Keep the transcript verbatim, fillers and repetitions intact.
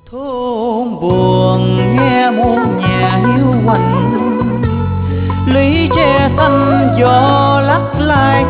thôn buồn nghe muôn nhà hiu quạnh, lũy tre xanh gió lắc lai